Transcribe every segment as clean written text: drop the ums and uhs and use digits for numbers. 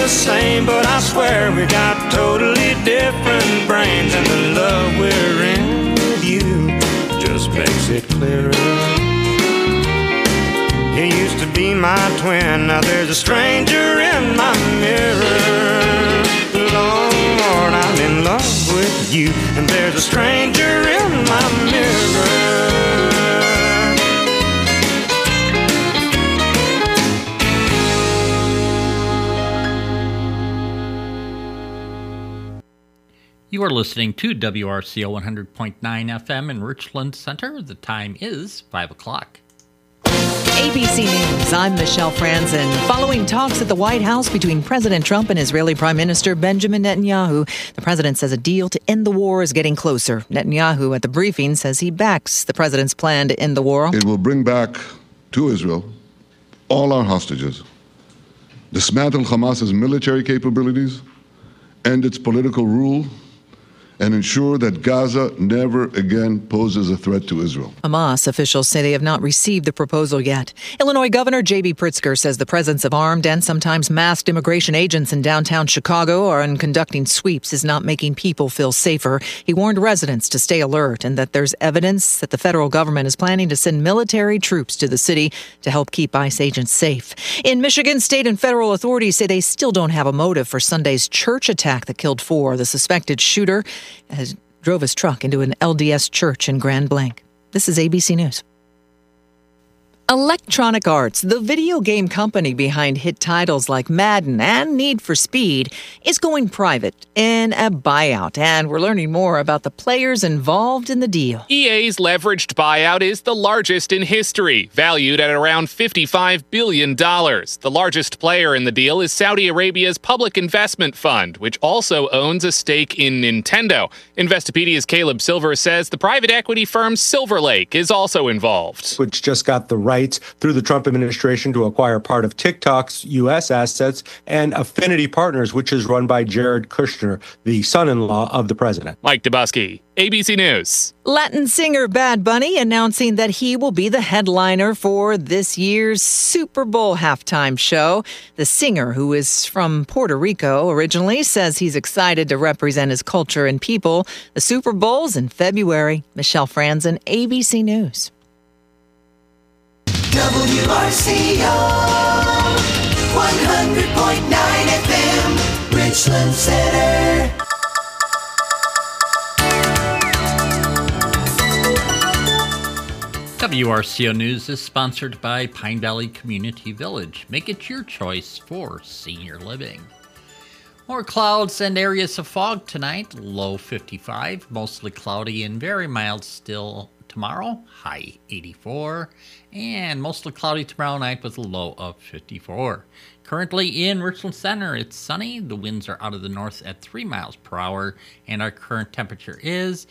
same, but I swear we got totally different brains, and the love we're in with you just makes it clearer. You used to be my twin, now there's a stranger in my mirror. Lord, I'm in love with you, and there's a stranger in my mirror. You are listening to WRCO 100.9 FM in Richland Center. The time is 5 o'clock. ABC News, I'm Michelle Franzen. Following talks at the White House between President Trump and Israeli Prime Minister Benjamin Netanyahu, the president says a deal to end the war is getting closer. Netanyahu at the briefing says he backs the president's plan to end the war. It will bring back to Israel all our hostages, dismantle Hamas's military capabilities, end its political rule, and ensure that Gaza never again poses a threat to Israel. Hamas officials say they have not received the proposal yet. Illinois Governor J.B. Pritzker says the presence of armed and sometimes masked immigration agents in downtown Chicago or in conducting sweeps is not making people feel safer. He warned residents to stay alert and that there's evidence that the federal government is planning to send military troops to the city to help keep ICE agents safe. In Michigan, state and federal authorities say they still don't have a motive for Sunday's church attack that killed 4. The suspected shooter drove his truck into an LDS church in Grand Blanc. This is ABC News. Electronic Arts, the video game company behind hit titles like Madden and Need for Speed, is going private in a buyout, and we're learning more about the players involved in the deal. EA's leveraged buyout is the largest in history, valued at around $55 billion. The largest player in the deal is Saudi Arabia's Public Investment Fund, which also owns a stake in Nintendo. Investopedia's Caleb Silver says the private equity firm Silver Lake is also involved. Which just got the rights through the Trump administration to acquire part of TikTok's U.S. assets, and Affinity Partners, which is run by Jared Kushner, the son-in-law of the president. Mike Dubusky, ABC News. Latin singer Bad Bunny announcing that he will be the headliner for this year's Super Bowl halftime show. The singer, who is from Puerto Rico originally, says he's excited to represent his culture and people. The Super Bowl's in February. Michelle Franzen, ABC News. WRCO 100.9 FM, Richland Center. WRCO News is sponsored by Pine Valley Community Village. Make it your choice for senior living. More clouds and areas of fog tonight. Low 55, mostly cloudy and very mild still tomorrow. High 84. And mostly cloudy tomorrow night with a low of 54. Currently in Richland Center, it's sunny. The winds are out of the north at 3 miles per hour. And our current temperature is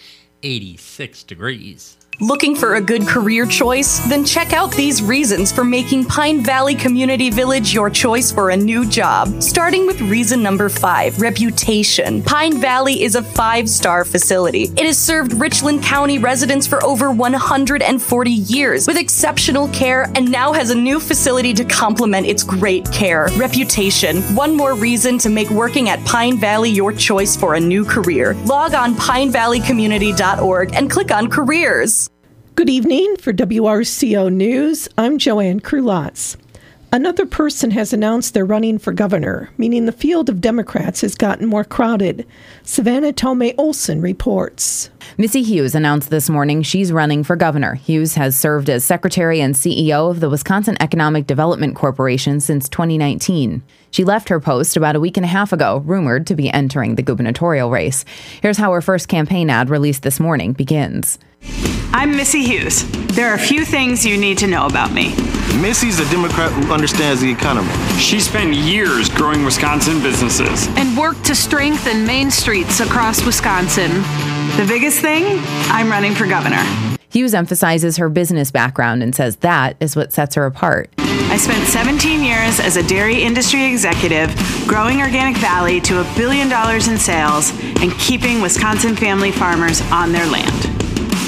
86 degrees. Looking for a good career choice? Then check out these reasons for making Pine Valley Community Village your choice for a new job. Starting with reason number 5, reputation. Pine Valley is a 5-star facility. It has served Richland County residents for over 140 years with exceptional care and now has a new facility to complement its great care. Reputation. One more reason to make working at Pine Valley your choice for a new career. Log on pinevalleycommunity.org and click on careers. Good evening. For WRCO News, I'm Joanne Krulotz. Another person has announced they're running for governor, meaning the field of Democrats has gotten more crowded. Savannah Tomei Olson reports. Missy Hughes announced this morning she's running for governor. Hughes has served as secretary and CEO of the Wisconsin Economic Development Corporation since 2019. She left her post about a week and a half ago, rumored to be entering the gubernatorial race. Here's how her first campaign ad released this morning begins. I'm Missy Hughes. There are a few things you need to know about me. Missy's a Democrat who understands the economy. She spent years growing Wisconsin businesses and worked to strengthen main streets across Wisconsin. The biggest thing? I'm running for governor. Hughes emphasizes her business background and says that is what sets her apart. I spent 17 years as a dairy industry executive, growing Organic Valley to $1 billion in sales and keeping Wisconsin family farmers on their land.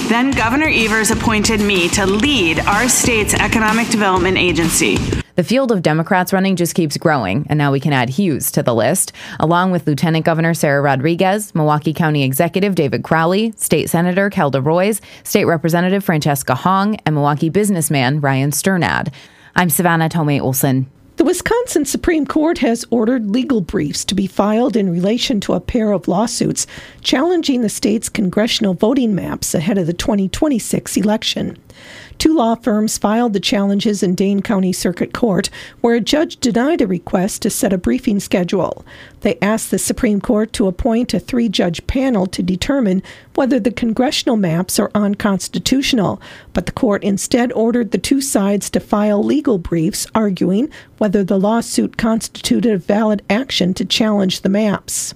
Then Governor Evers appointed me to lead our state's economic development agency. The field of Democrats running just keeps growing, and now we can add Hughes to the list, along with Lieutenant Governor Sarah Rodriguez, Milwaukee County Executive David Crowley, State Senator Kelda Roys, State Representative Francesca Hong, and Milwaukee businessman Ryan Sternad. I'm Savannah Tomei Olson. The Wisconsin Supreme Court has ordered legal briefs to be filed in relation to a pair of lawsuits challenging the state's congressional voting maps ahead of the 2026 election. Two law firms filed the challenges in Dane County Circuit Court, where a judge denied a request to set a briefing schedule. They asked the Supreme Court to appoint a 3-judge panel to determine whether the congressional maps are unconstitutional, but the court instead ordered the two sides to file legal briefs arguing whether the lawsuit constituted a valid action to challenge the maps.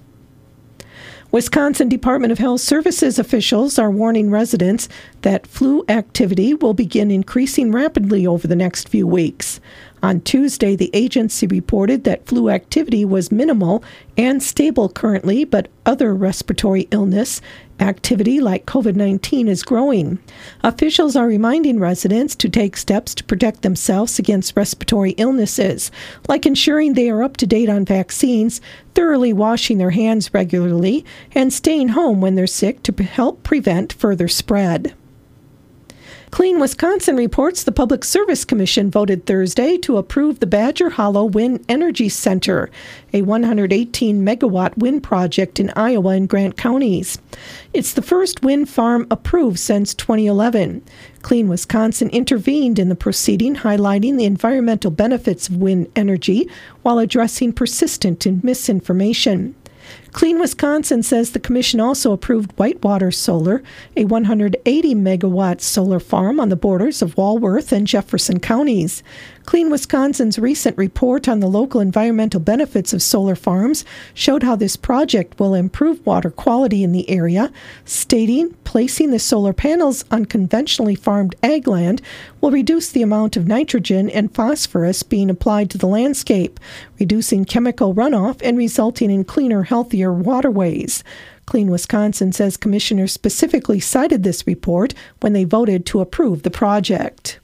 Wisconsin Department of Health Services officials are warning residents that flu activity will begin increasing rapidly over the next few weeks. On Tuesday, the agency reported that flu activity was minimal and stable currently, but other respiratory illness activity like COVID-19 is growing. Officials are reminding residents to take steps to protect themselves against respiratory illnesses, like ensuring they are up to date on vaccines, thoroughly washing their hands regularly, and staying home when they're sick to help prevent further spread. Clean Wisconsin reports the Public Service Commission voted Thursday to approve the Badger Hollow Wind Energy Center, a 118-megawatt wind project in Iowa and Grant counties. It's the first wind farm approved since 2011. Clean Wisconsin intervened in the proceeding, highlighting the environmental benefits of wind energy while addressing persistent misinformation. Clean Wisconsin says the commission also approved Whitewater Solar, a 180-megawatt solar farm on the borders of Walworth and Jefferson counties. Clean Wisconsin's recent report on the local environmental benefits of solar farms showed how this project will improve water quality in the area, stating placing the solar panels on conventionally farmed ag land will reduce the amount of nitrogen and phosphorus being applied to the landscape, reducing chemical runoff and resulting in cleaner, healthier waterways. Clean Wisconsin says commissioners specifically cited this report when they voted to approve the project.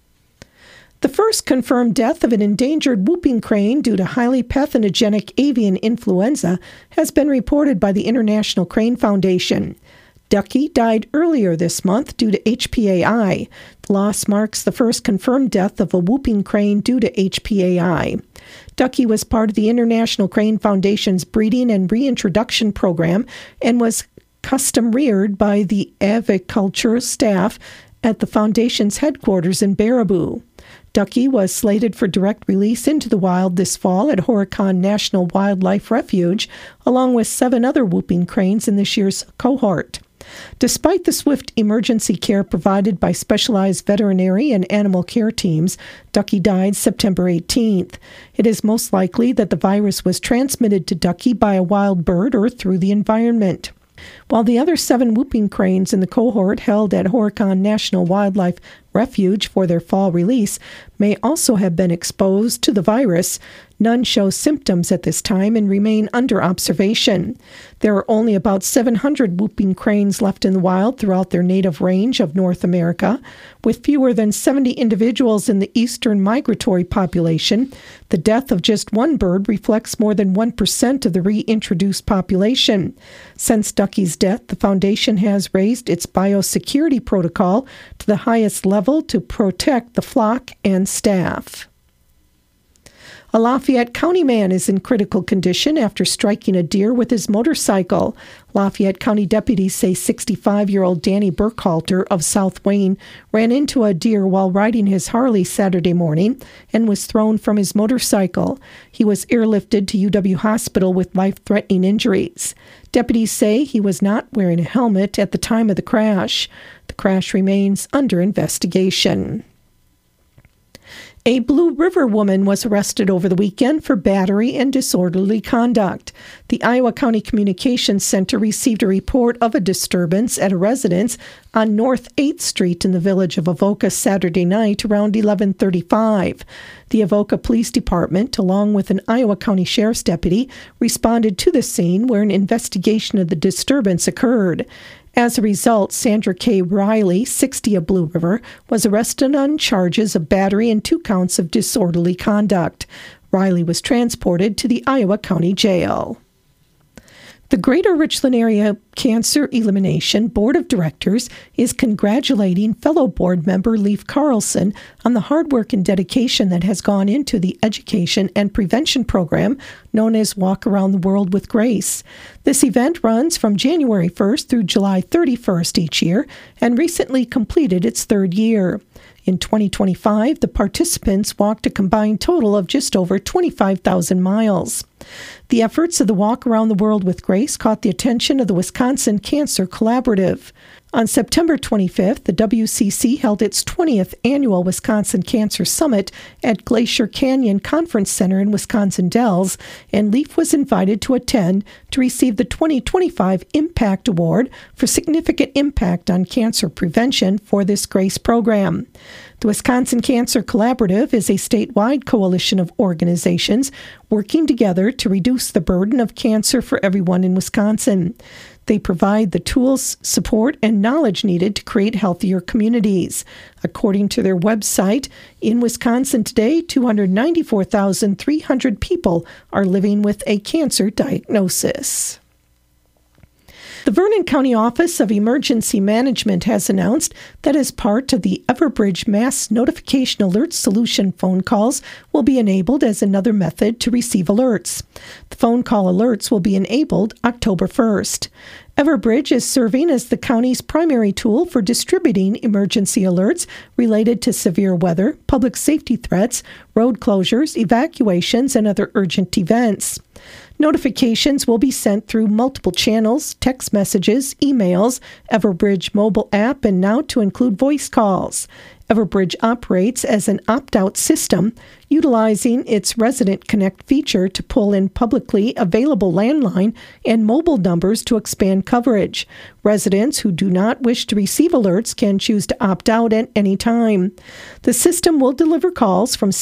The first confirmed death of an endangered whooping crane due to highly pathogenic avian influenza has been reported by the International Crane Foundation. Ducky died earlier this month due to HPAI. The loss marks the first confirmed death of a whooping crane due to HPAI. Ducky was part of the International Crane Foundation's breeding and reintroduction program and was custom reared by the aviculture staff at the foundation's headquarters in Baraboo. Ducky was slated for direct release into the wild this fall at Horicon National Wildlife Refuge, along with 7 other whooping cranes in this year's cohort. Despite the swift emergency care provided by specialized veterinary and animal care teams, Ducky died September 18th. It is most likely that the virus was transmitted to Ducky by a wild bird or through the environment. While the other 7 whooping cranes in the cohort held at Horicon National Wildlife Refuge for their fall release may also have been exposed to the virus, none show symptoms at this time and remain under observation. There are only about 700 whooping cranes left in the wild throughout their native range of North America. With fewer than 70 individuals in the eastern migratory population, the death of just one bird reflects more than 1% of the reintroduced population. Since Ducky's death, the foundation has raised its biosecurity protocol to the highest level to protect the flock and staff. A Lafayette County man is in critical condition after striking a deer with his motorcycle. Lafayette County deputies say 65-year-old Danny Burkhalter of South Wayne ran into a deer while riding his Harley Saturday morning and was thrown from his motorcycle. He was airlifted to UW Hospital with life-threatening injuries. Deputies say he was not wearing a helmet at the time of the crash. The crash remains under investigation. A Blue River woman was arrested over the weekend for battery and disorderly conduct. The Iowa County Communications Center received a report of a disturbance at a residence on North 8th Street in the village of Avoca Saturday night around 11:35. The Avoca Police Department, along with an Iowa County Sheriff's deputy, responded to the scene where an investigation of the disturbance occurred. As a result, Sandra K. Riley, 60 of Blue River, was arrested on charges of battery and 2 counts of disorderly conduct. Riley was transported to the Iowa County Jail. The Greater Richland Area Cancer Elimination Board of Directors is congratulating fellow board member Leif Carlson on the hard work and dedication that has gone into the education and prevention program known as Walk Around the World with Grace. This event runs from January 1st through July 31st each year and recently completed its 3rd year. In 2025, the participants walked a combined total of just over 25,000 miles. The efforts of the Walk Around the World with Grace caught the attention of the Wisconsin Cancer Collaborative. On September 25th, the WCC held its 20th annual Wisconsin Cancer Summit at Glacier Canyon Conference Center in Wisconsin Dells, and Leif was invited to attend to receive the 2025 Impact Award for significant impact on cancer prevention for this GRACE program. The Wisconsin Cancer Collaborative is a statewide coalition of organizations working together to reduce the burden of cancer for everyone in Wisconsin. They provide the tools, support, and knowledge needed to create healthier communities. According to their website, in Wisconsin today, 294,300 people are living with a cancer diagnosis. The Vernon County Office of Emergency Management has announced that as part of the Everbridge Mass Notification Alert Solution, phone calls will be enabled as another method to receive alerts. The phone call alerts will be enabled October 1st. Everbridge is serving as the county's primary tool for distributing emergency alerts related to severe weather, public safety threats, road closures, evacuations, and other urgent events. Notifications will be sent through multiple channels, text messages, emails, Everbridge mobile app, and now to include voice calls. Everbridge operates as an opt-out system, utilizing its Resident Connect feature to pull in publicly available landline and mobile numbers to expand coverage. Residents who do not wish to receive alerts can choose to opt out at any time. The system will deliver calls from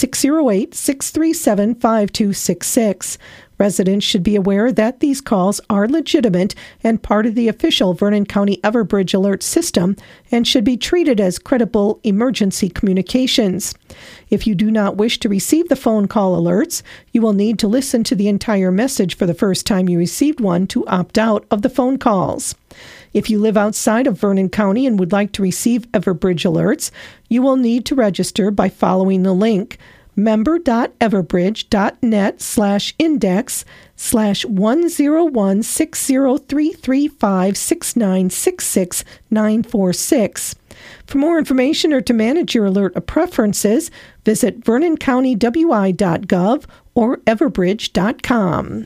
608-637-5266. Residents should be aware that these calls are legitimate and part of the official Vernon County Everbridge alert system and should be treated as credible emergency communications. If you do not wish to receive the phone call alerts, you will need to listen to the entire message for the first time you received one to opt out of the phone calls. If you live outside of Vernon County and would like to receive Everbridge alerts, you will need to register by following the link member.everbridge.net/index/101-603356966-946. For more information or to manage your alert preferences, visit vernoncountywi.gov or everbridge.com.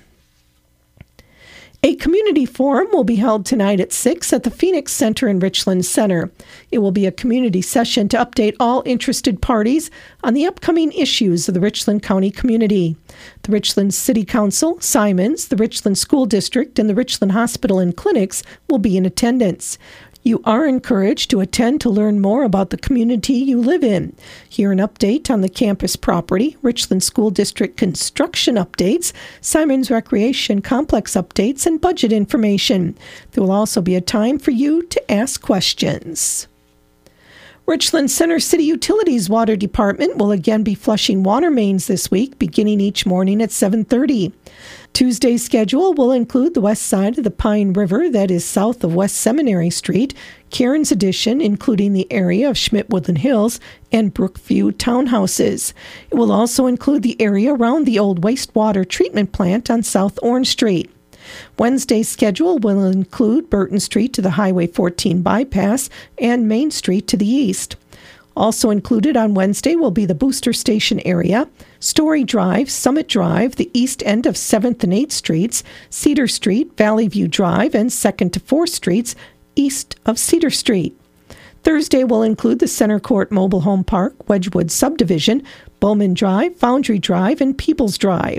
A community forum will be held tonight at 6 at the Phoenix Center in Richland Center. It will be a community session to update all interested parties on the upcoming issues of the Richland County community. The Richland City Council, Simons, the Richland School District, and the Richland Hospital and Clinics will be in attendance. You are encouraged to attend to learn more about the community you live in. Hear an update on the campus property, Richland School District construction updates, Simons Recreation Complex updates, and budget information. There will also be a time for you to ask questions. Richland Center City Utilities Water Department will again be flushing water mains this week, beginning each morning at 7:30. Tuesday's schedule will include the west side of the Pine River, that is south of West Seminary Street, Cairns Addition, including the area of Schmidt-Woodland Hills, and Brookview townhouses. It will also include the area around the old wastewater treatment plant on South Orange Street. Wednesday's schedule will include Burton Street to the Highway 14 bypass and Main Street to the east. Also included on Wednesday will be the Booster Station area, Story Drive, Summit Drive, the east end of 7th and 8th Streets, Cedar Street, Valley View Drive, and 2nd to 4th Streets east of Cedar Street. Thursday will include the Center Court Mobile Home Park, Wedgwood Subdivision, Bowman Drive, Foundry Drive, and Peoples Drive.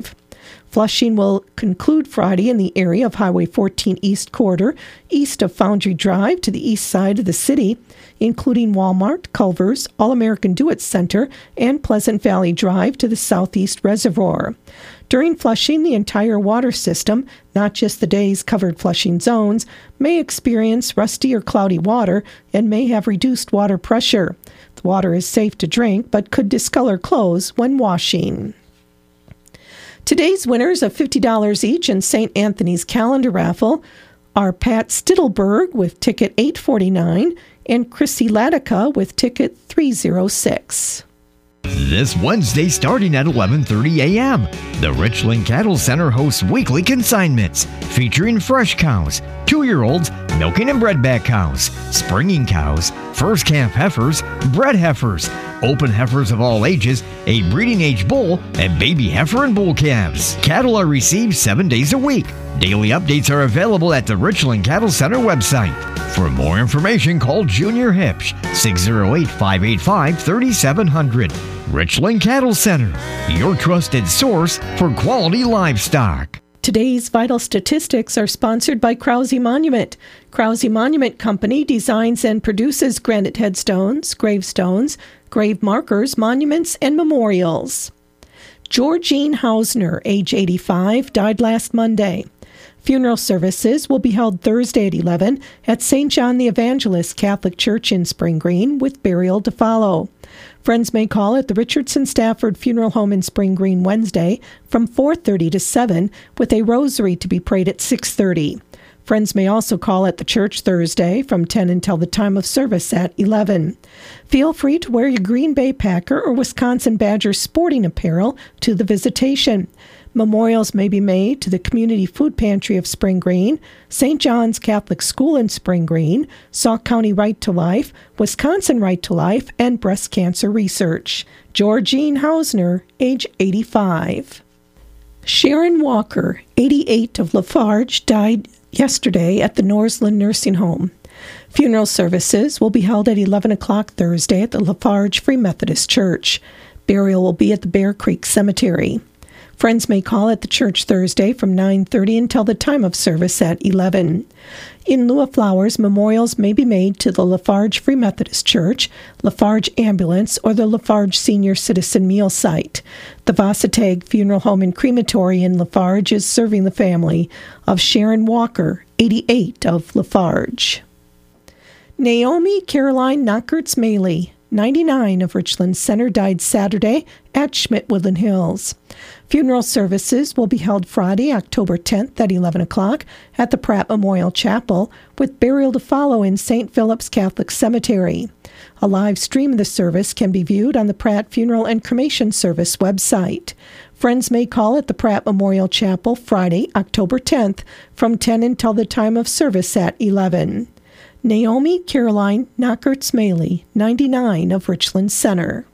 Flushing will conclude Friday in the area of Highway 14 East Corridor, east of Foundry Drive to the east side of the city, including Walmart, Culver's, All-American Do-It Center, and Pleasant Valley Drive to the southeast reservoir. During flushing, the entire water system, not just the day's covered flushing zones, may experience rusty or cloudy water and may have reduced water pressure. The water is safe to drink, but could discolor clothes when washing. Today's winners of $50 each in St. Anthony's calendar raffle are Pat Stittelberg with ticket 849 and Chrissy Latica with ticket 306. This Wednesday starting at 11:30 a.m., the Richland Cattle Center hosts weekly consignments featuring fresh cows, 2-year-olds, milking and bredback cows, springing cows, first calf heifers, bred heifers, open heifers of all ages, a breeding age bull, and baby heifer and bull calves. Cattle are received 7 days a week. Daily updates are available at the Richland Cattle Center website. For more information, call Junior Hipsch, 608-585-3700. Richland Cattle Center, your trusted source for quality livestock. Today's vital statistics are sponsored by Krause Monument. Krause Monument Company designs and produces granite headstones, gravestones, grave markers, monuments, and memorials. Georgine Hausner, age 85, died last Monday. Funeral services will be held Thursday at 11 at St. John the Evangelist Catholic Church in Spring Green, with burial to follow. Friends may call at the Richardson Stafford Funeral Home in Spring Green Wednesday from 4:30 to 7, with a rosary to be prayed at 6:30. Friends may also call at the church Thursday from 10 until the time of service at 11. Feel free to wear your Green Bay Packer or Wisconsin Badger sporting apparel to the visitation. Memorials may be made to the Community Food Pantry of Spring Green, St. John's Catholic School in Spring Green, Sauk County Right to Life, Wisconsin Right to Life, and Breast Cancer Research. Georgine Hausner, age 85. Sharon Walker, 88, of Lafarge, died yesterday at the Norseland Nursing Home. Funeral services will be held at 11 o'clock Thursday at the Lafarge Free Methodist Church. Burial will be at the Bear Creek Cemetery. Friends may call at the church Thursday from 9:30 until the time of service at 11. In lieu of flowers, memorials may be made to the Lafarge Free Methodist Church, Lafarge Ambulance, or the Lafarge Senior Citizen Meal Site. The Vassatag Funeral Home and Crematory in Lafarge is serving the family of Sharon Walker, 88, of Lafarge. Naomi Caroline Knockertz-Maley, 99, of Richland Center, died Saturday at Schmidt-Woodland Hills. Funeral services will be held Friday, October 10th at 11 o'clock at the Pratt Memorial Chapel, with burial to follow in St. Philip's Catholic Cemetery. A live stream of the service can be viewed on the Pratt Funeral and Cremation Service website. Friends may call at the Pratt Memorial Chapel Friday, October 10th from 10 until the time of service at 11. Naomi Caroline Knockertz-Maley, 99, of Richland Center.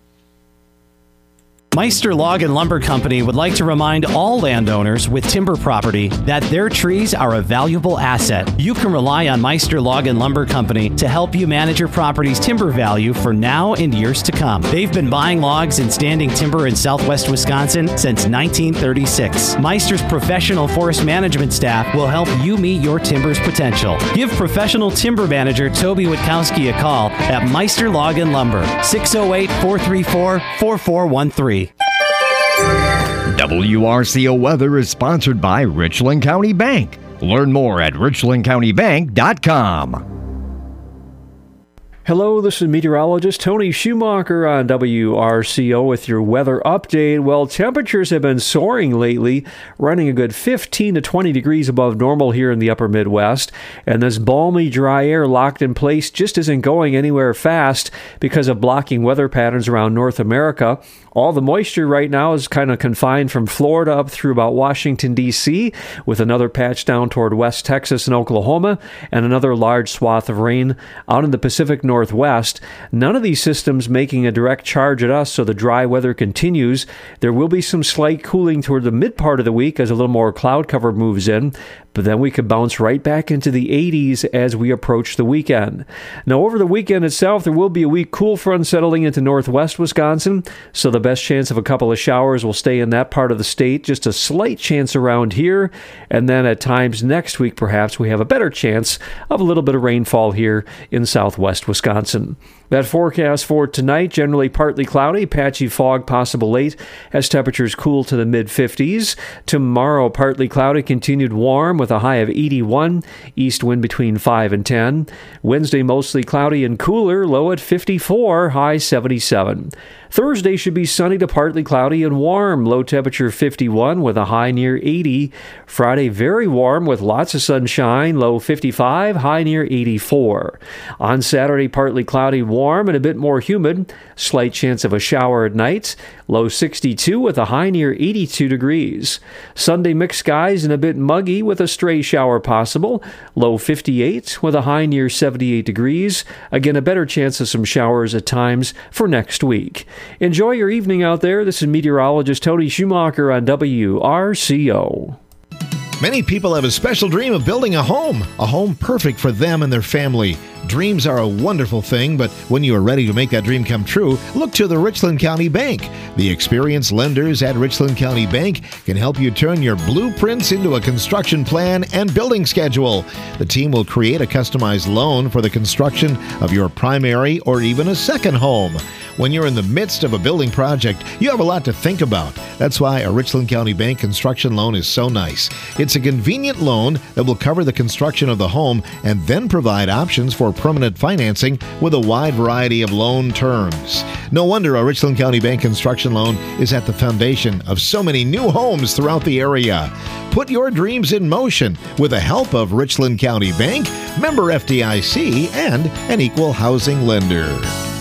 Meister Log and Lumber Company would like to remind all landowners with timber property that their trees are a valuable asset. You can rely on Meister Log and Lumber Company to help you manage your property's timber value for now and years to come. They've been buying logs and standing timber in southwest Wisconsin since 1936. Meister's professional forest management staff will help you meet your timber's potential. Give professional timber manager Toby Witkowski a call at Meister Log and Lumber, 608-434-4413. WRCO Weather is sponsored by Richland County Bank. Learn more at richlandcountybank.com. Hello, this is meteorologist Tony Schumacher on WRCO with your weather update. Well, temperatures have been soaring lately, running a good 15 to 20 degrees above normal here in the upper Midwest. And this balmy, dry air locked in place just isn't going anywhere fast because of blocking weather patterns around North America. All the moisture right now is kind of confined from Florida up through about Washington, D.C., with another patch down toward West Texas and Oklahoma, and another large swath of rain out in the Pacific Northwest. None of these systems making a direct charge at us, so the dry weather continues. There will be some slight cooling toward the mid part of the week as a little more cloud cover moves in, but then we could bounce right back into the 80s as we approach the weekend. Now, over the weekend itself, there will be a weak cool front settling into northwest Wisconsin, so the best chance of a couple of showers will stay in that part of the state. Just a slight chance around here. And then at times next week, perhaps, we have a better chance of a little bit of rainfall here in southwest Wisconsin. That forecast for tonight, generally partly cloudy, patchy fog possible late as temperatures cool to the mid-50s. Tomorrow, partly cloudy, continued warm with a high of 81, east wind between 5 and 10. Wednesday, mostly cloudy and cooler, low at 54, high 77. Thursday should be sunny to partly cloudy and warm, low temperature 51 with a high near 80. Friday, very warm with lots of sunshine, low 55, high near 84. On Saturday, partly cloudy, warm and a bit more humid, slight chance of a shower at night, low 62 with a high near 82 degrees. Sunday, mixed skies and a bit muggy with a stray shower possible, low 58 with a high near 78 degrees. Again, a better chance of some showers at times for next week. Enjoy your evening out there. This is meteorologist Tony Schumacher on WRCO. Many people have a special dream of building a home perfect for them and their family. Dreams are a wonderful thing, but when you are ready to make that dream come true, look to the Richland County Bank. The experienced lenders at Richland County Bank can help you turn your blueprints into a construction plan and building schedule. The team will create a customized loan for the construction of your primary or even a second home. When you're in the midst of a building project, you have a lot to think about. That's why a Richland County Bank construction loan is so nice. It's a convenient loan that will cover the construction of the home and then provide options for permanent financing with a wide variety of loan terms. No wonder a Richland County Bank construction loan is at the foundation of so many new homes throughout the area. Put your dreams in motion with the help of Richland County Bank, member FDIC, and an equal housing lender.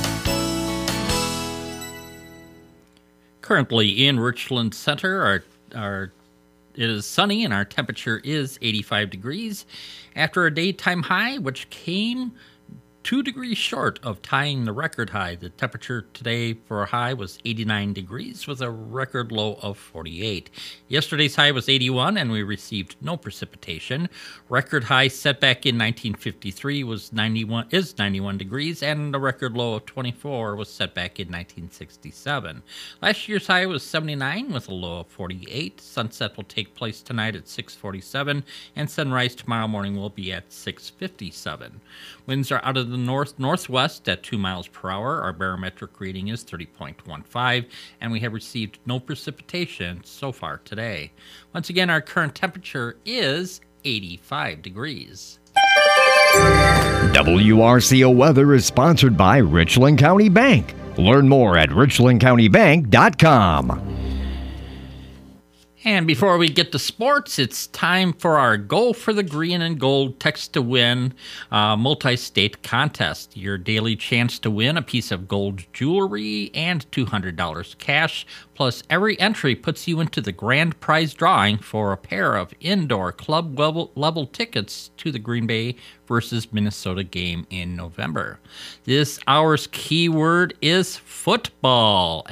Currently in Richland Center, it is sunny and our temperature is 85 degrees after a daytime high, which came 2 degrees short of tying the record high. The temperature today for a high was 89 degrees with a record low of 48. Yesterday's high was 81 and we received no precipitation. Record high set back in 1953 is 91 degrees and the record low of 24 was set back in 1967. Last year's high was 79 with a low of 48. Sunset will take place tonight at 6:47 and sunrise tomorrow morning will be at 6:57. Winds are out of the north-northwest at 2 miles per hour. Our barometric reading is 30.15, and we have received no precipitation so far today. Once again, our current temperature is 85 degrees. WRCO Weather is sponsored by Richland County Bank. Learn more at richlandcountybank.com. And before we get to sports, it's time for our Go for the Green and Gold Text to Win multi-state contest. Your daily chance to win a piece of gold jewelry and $200 cash. Plus, every entry puts you into the grand prize drawing for a pair of indoor club level tickets to the Green Bay versus Minnesota game in November. This hour's keyword is football,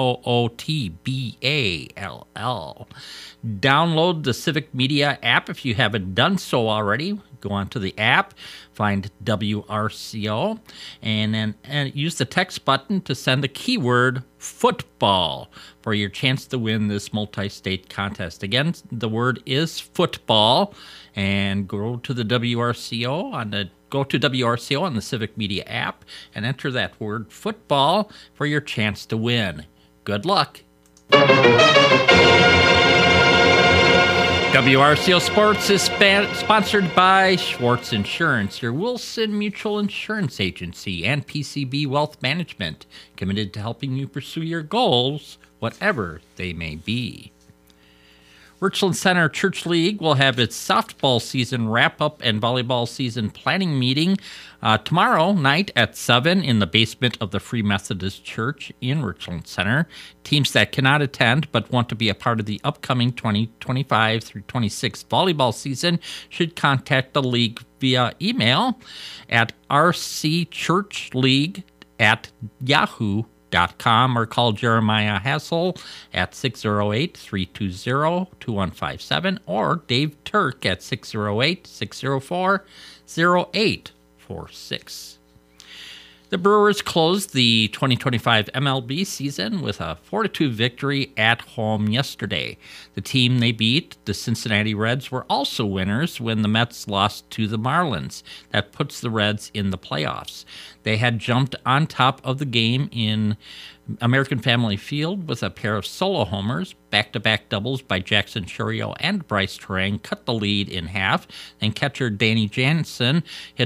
Football. Download the Civic Media app if you haven't done so already. Go onto the app, find WRCO, and then use the text button to send the keyword football for your chance to win this multi-state contest. Again, the word is football, and go to WRCO on the Civic Media app and enter that word football for your chance to win. Good luck. WRCO Sports is sponsored by Schwartz Insurance, your Wilson Mutual Insurance Agency, and PCB Wealth Management, committed to helping you pursue your goals, whatever they may be. Richland Center Church League will have its softball season wrap-up and volleyball season planning meeting tomorrow night at 7 in the basement of the Free Methodist Church in Richland Center. Teams that cannot attend but want to be a part of the upcoming 2025 through 26 volleyball season should contact the league via email at rcchurchleague@yahoo.com or call Jeremiah Hassel at 608-320-2157 or Dave Turk at 608-604-0846. The Brewers closed the 2025 MLB season with a 4-2 victory at home yesterday. The team they beat, the Cincinnati Reds, were also winners when the Mets lost to the Marlins. That puts the Reds in the playoffs. They had jumped on top of the game in American Family Field with a pair of solo homers. Back-to-back doubles by Jackson Chourio and Bryce Terang cut the lead in half. Then catcher Danny Jansen hit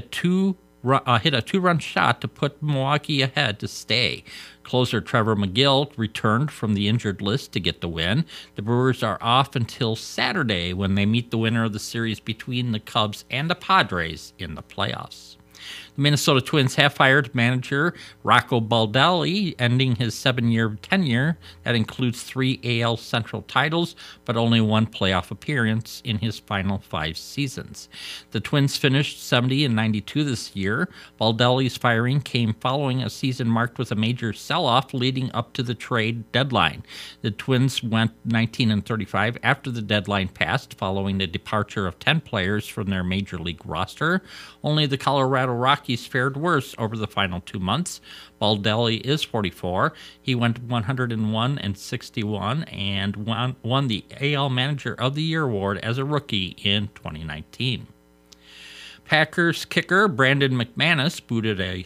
a two-run shot to put Milwaukee ahead to stay. Closer Trevor McGill returned from the injured list to get the win. The Brewers are off until Saturday when they meet the winner of the series between the Cubs and the Padres in the playoffs. The Minnesota Twins have fired manager Rocco Baldelli, ending his 7-year tenure. That includes 3 AL Central titles, but only 1 playoff appearance in his final 5 seasons. The Twins finished 70-92 this year. Baldelli's firing came following a season marked with a major sell-off leading up to the trade deadline. The Twins went 19-35 after the deadline passed, following the departure of 10 players from their major league roster. Only the Colorado Rockies fared worse over the final 2 months. Baldelli is 44. He went 101-61 and won the AL Manager of the Year award as a rookie in 2019. Packers kicker Brandon McManus booted a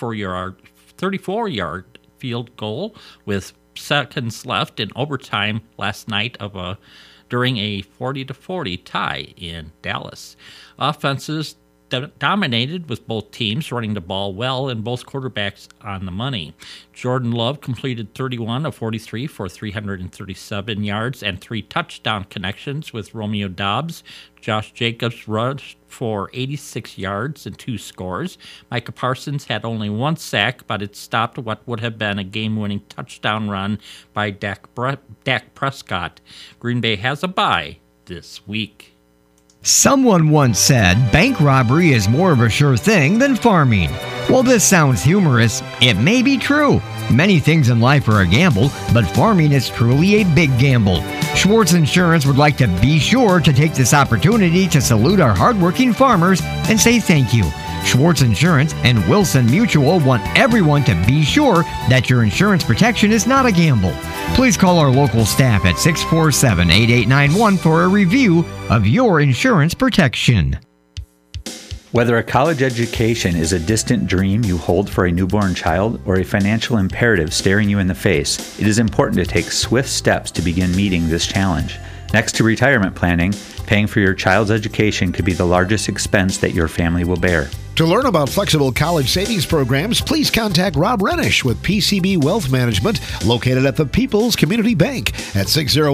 34-yard field goal with seconds left in overtime last night during a 40-40 tie in Dallas. Offenses dominated with both teams running the ball well and both quarterbacks on the money. Jordan Love completed 31 of 43 for 337 yards and 3 touchdown connections with Romeo Doubs. Josh Jacobs rushed for 86 yards and 2 scores. Micah Parsons had only 1 sack, but it stopped what would have been a game-winning touchdown run by Dak Prescott. Green Bay has a bye this week. Someone once said bank robbery is more of a sure thing than farming. While this sounds humorous, it may be true. Many things in life are a gamble, but farming is truly a big gamble. Schwartz Insurance would like to be sure to take this opportunity to salute our hardworking farmers and say thank you. Schwartz Insurance and Wilson Mutual want everyone to be sure that your insurance protection is not a gamble. Please call our local staff at 647-8891 for a review of your insurance protection. Whether a college education is a distant dream you hold for a newborn child or a financial imperative staring you in the face, it is important to take swift steps to begin meeting this challenge. Next to retirement planning, paying for your child's education could be the largest expense that your family will bear. To learn about flexible college savings programs, please contact Rob Renish with PCB Wealth Management, located at the People's Community Bank at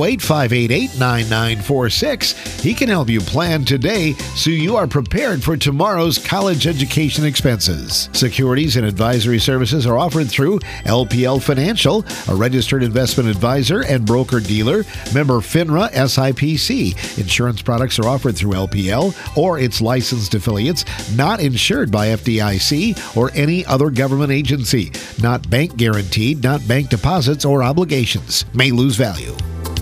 608-588-9946. He can help you plan today so you are prepared for tomorrow's college education expenses. Securities and advisory services are offered through LPL Financial, a registered investment advisor and broker-dealer, member FINRA SIPC. Insurance products are offered through LPL or its licensed affiliates, not insured by FDIC or any other government agency. Not bank guaranteed, not bank deposits or obligations. May lose value.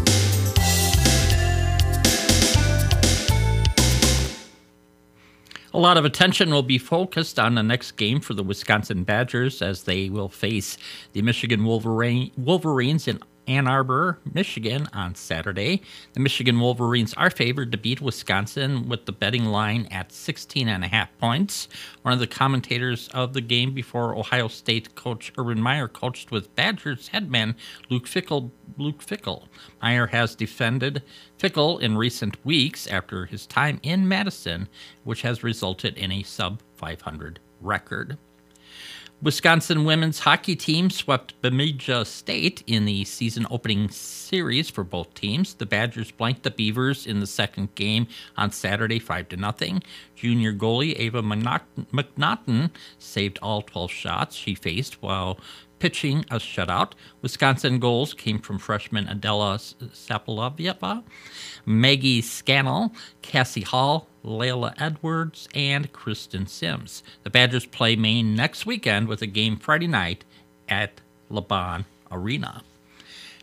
A lot of attention will be focused on the next game for the Wisconsin Badgers as they will face the Michigan Wolverines in Ann Arbor, Michigan on Saturday. The Michigan Wolverines are favored to beat Wisconsin with the betting line at 16.5 points. One of the commentators of the game before Ohio State coach Urban Meyer coached with Badgers headman Luke Fickell. Meyer has defended Fickell in recent weeks after his time in Madison, which has resulted in a sub-500 record. Wisconsin women's hockey team swept Bemidji State in the season opening series for both teams. The Badgers blanked the Beavers in the second game on Saturday 5-0. Junior goalie Ava McNaughton saved all 12 shots she faced while pitching a shutout. Wisconsin goals came from freshman Adela Sapolavieva, Maggie Scannell, Cassie Hall, Layla Edwards, and Kristen Sims. The Badgers play Maine next weekend with a game Friday night at LeBron Arena.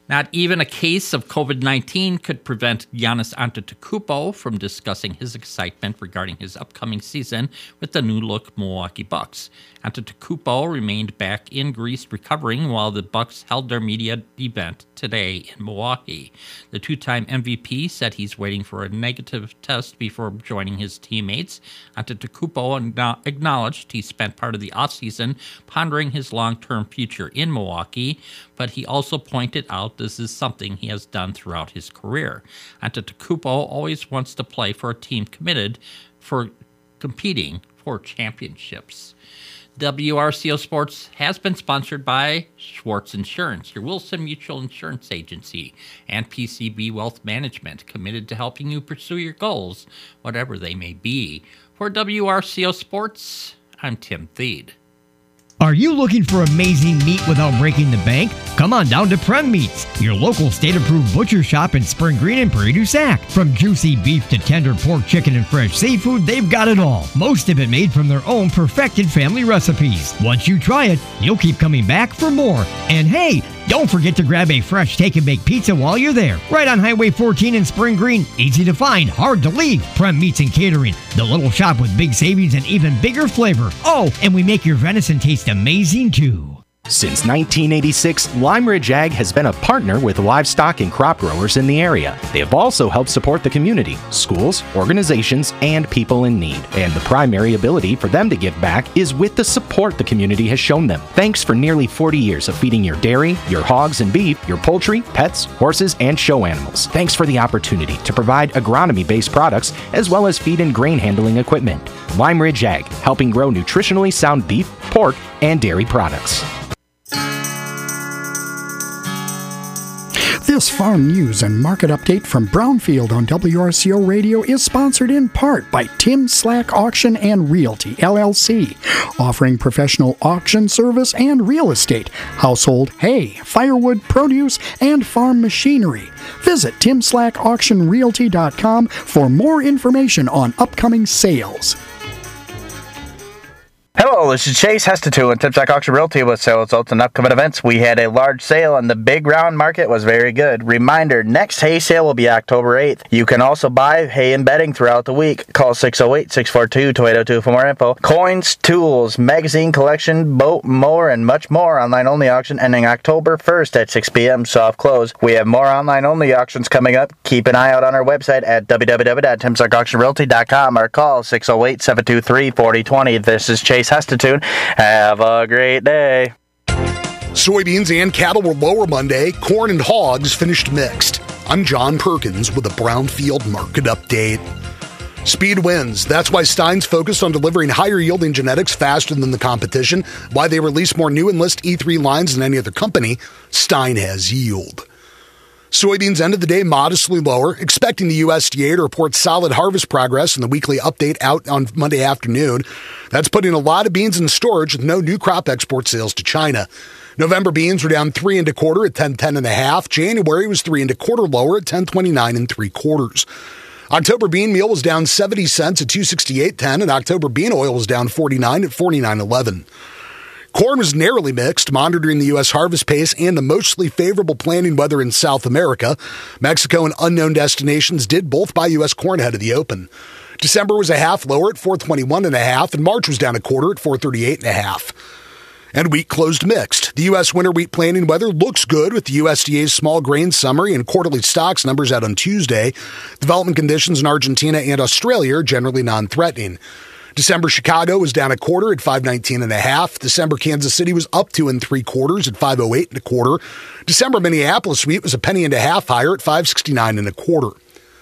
Not even a case of COVID-19 could prevent Giannis Antetokounmpo from discussing his excitement regarding his upcoming season with the new-look Milwaukee Bucks. Antetokounmpo remained back in Greece recovering while the Bucks held their media event today in Milwaukee. The two-time MVP said he's waiting for a negative test before joining his teammates. Antetokounmpo acknowledged he spent part of the offseason pondering his long-term future in Milwaukee, but he also pointed out this is something he has done throughout his career. Antetokounmpo always wants to play for a team committed for competing for championships. WRCO Sports has been sponsored by Schwartz Insurance, your Wilson Mutual Insurance Agency, and PCB Wealth Management, committed to helping you pursue your goals, whatever they may be. For WRCO Sports, I'm Tim Thede. Are you looking for amazing meat without breaking the bank? Come on down to Prem Meats, your local state-approved butcher shop in Spring Green and Prairie du Sac. From juicy beef to tender pork, chicken, and fresh seafood, they've got it all. Most of it made from their own perfected family recipes. Once you try it, you'll keep coming back for more. And hey, don't forget to grab a fresh take-and-bake pizza while you're there. Right on Highway 14 in Spring Green. Easy to find, hard to leave. Prem Meats and Catering, the little shop with big savings and even bigger flavor. Oh, and we make your venison taste amazing too. Since 1986, Lime Ridge Ag has been a partner with livestock and crop growers in the area. They have also helped support the community, schools, organizations, and people in need. And the primary ability for them to give back is with the support the community has shown them. Thanks for nearly 40 years of feeding your dairy, your hogs and beef, your poultry, pets, horses, and show animals. Thanks for the opportunity to provide agronomy-based products as well as feed and grain handling equipment. Lime Ridge Ag, helping grow nutritionally sound beef, pork, and dairy products. This farm news and market update from Brownfield on WRCO Radio is sponsored in part by Tim Slack Auction and Realty, LLC, offering professional auction service and real estate, household hay, firewood, produce, and farm machinery. Visit timslackauctionrealty.com for more information on upcoming sales. Hello, this is Chase Hestetu and Tim Slack Auction Realty with sales results and upcoming events. We had a large sale and the big round market was very good. Reminder, next hay sale will be October 8th. You can also buy hay and bedding throughout the week. Call 608-642-2802 for more info. Coins, tools, magazine collection, boat, mower, and much more. Online only auction ending October 1st at 6 p.m. soft close. We have more online only auctions coming up. Keep an eye out on our website at www.timslackauctionrealty.com or call 608-723-4020. This is Chase Hestetu. Have a great day. Soybeans and cattle were lower Monday. Corn and hogs finished mixed. I'm John Perkins with a Brownfield Market Update. Speed wins. That's why Stein's focused on delivering higher yielding genetics faster than the competition. Why they release more new Enlist E3 lines than any other company. Stein has yield. Soybeans ended the day modestly lower, expecting the USDA to report solid harvest progress in the weekly update out on Monday afternoon. That's putting a lot of beans in storage with no new crop export sales to China. November beans were down 3 1/4 at 10.10 January was 3 1/4 lower at 10.29 3/4. October bean meal was down 70 cents at 268.10, and October bean oil was down 49 at 49.11. Corn was narrowly mixed, monitoring the U.S. harvest pace and the mostly favorable planting weather in South America. Mexico and unknown destinations did both buy U.S. corn ahead of the open. December was a half lower at 421.5, and March was down 1/4 at 438.5. And wheat closed mixed. The U.S. winter wheat planting weather looks good with the USDA's small grain summary and quarterly stocks numbers out on Tuesday. Development conditions in Argentina and Australia are generally non-threatening. December Chicago was down 1/4 at 519.5. December Kansas City was up 2 3/4 at 508.25. December Minneapolis wheat was 1.5 higher at 569.25.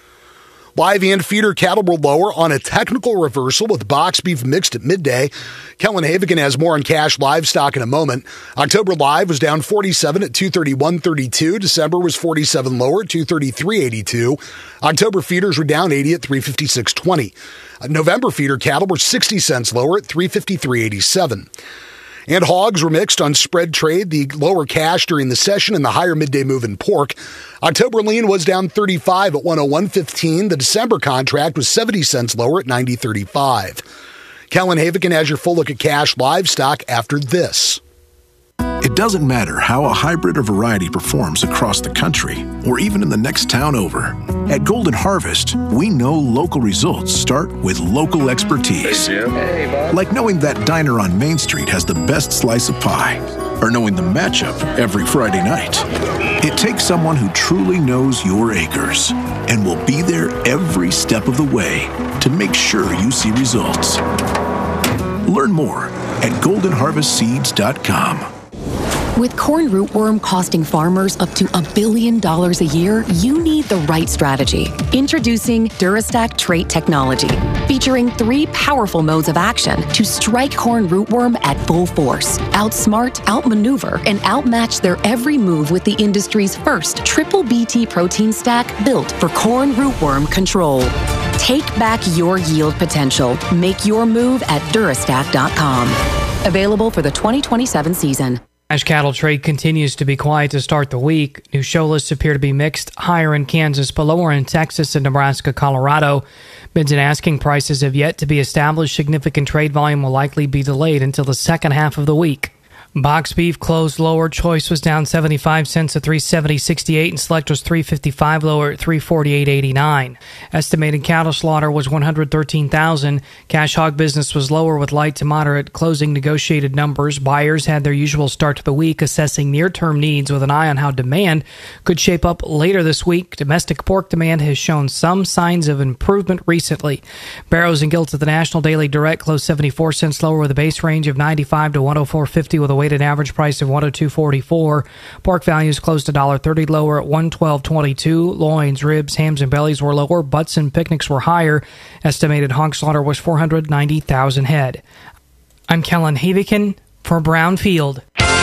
Live and feeder cattle were lower on a technical reversal with box beef mixed at midday. Kellen Havigan has more on cash livestock in a moment. October live was down 47 at 231.32. December was 47 lower at 233.82. October feeders were down 80 at 356.20. November feeder cattle were 60 cents lower at 353.87. And hogs were mixed on spread trade, the lower cash during the session and the higher midday move in pork. October lean was down 35 at 101.15. The December contract was 70 cents lower at 90.35. Kellen Havigan has your full look at cash livestock after this. It doesn't matter how a hybrid or variety performs across the country or even in the next town over. At Golden Harvest, we know local results start with local expertise. Hey, Jim. Hey, Bob. Like knowing that diner on Main Street has the best slice of pie, or knowing the matchup every Friday night. It takes someone who truly knows your acres and will be there every step of the way to make sure you see results. Learn more at goldenharvestseeds.com. With corn rootworm costing farmers up to $1 billion a year, you need the right strategy. Introducing Durastack trait technology, featuring 3 powerful modes of action to strike corn rootworm at full force, outsmart, outmaneuver, and outmatch their every move with the industry's first triple BT protein stack built for corn rootworm control. Take back your yield potential. Make your move at Durastack.com. Available for the 2027 season. Cash cattle trade continues to be quiet to start the week. New show lists appear to be mixed, higher in Kansas but lower in Texas and Nebraska, Colorado. Bids and asking prices have yet to be established. Significant trade volume will likely be delayed until the second half of the week. Box beef closed lower. Choice was down 75 cents at $370.68, and select was $355 lower at $348.89. Estimated cattle slaughter was 113,000. Cash hog business was lower with light to moderate closing negotiated numbers. Buyers had their usual start to the week, assessing near-term needs with an eye on how demand could shape up later this week. Domestic pork demand has shown some signs of improvement recently. Barrows and Gilts at the National Daily Direct closed 74 cents lower with a base range of 95 to 104.50 with a weighted average price of $102.44. Pork values closed $1.30 lower at $112.22. Loins, ribs, hams, and bellies were lower. Butts and picnics were higher. Estimated hog slaughter was 490,000 head. I'm Kellen Havikin for Brownfield.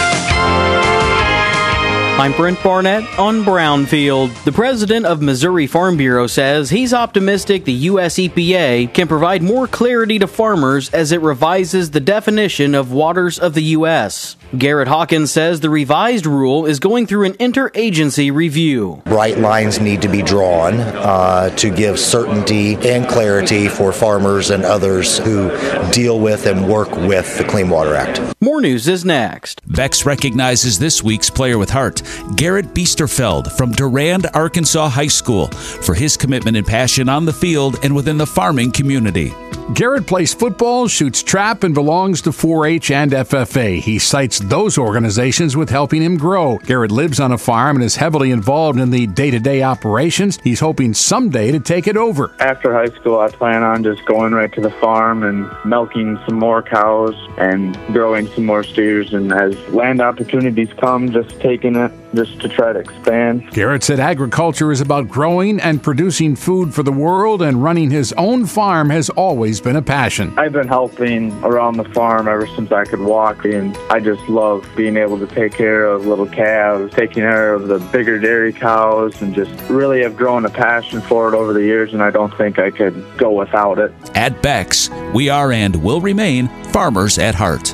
I'm Brent Barnett on Brownfield. The president of Missouri Farm Bureau says he's optimistic the U.S. EPA can provide more clarity to farmers as it revises the definition of waters of the U.S. Garrett Hawkins says the revised rule is going through an interagency review. Bright lines need to be drawn to give certainty and clarity for farmers and others who deal with and work with the Clean Water Act. More news is next. Bex recognizes this week's player with heart, Garrett Biesterfeld from Durand, Arkansas High School, for his commitment and passion on the field and within the farming community. Garrett plays football, shoots trap, and belongs to 4-H and FFA. He cites those organizations with helping him grow. Garrett lives on a farm and is heavily involved in the day-to-day operations. He's hoping someday to take it over. After high school, I plan on just going right to the farm and milking some more cows and growing some more steers. And as land opportunities come, just taking it just to try to expand. Garrett said agriculture is about growing and producing food for the world, and running his own farm has always been a passion. I've been helping around the farm ever since I could walk, and I just love being able to take care of little calves, taking care of the bigger dairy cows, and just really have grown a passion for it over the years, and I don't think I could go without it. At Bex, we are and will remain farmers at heart.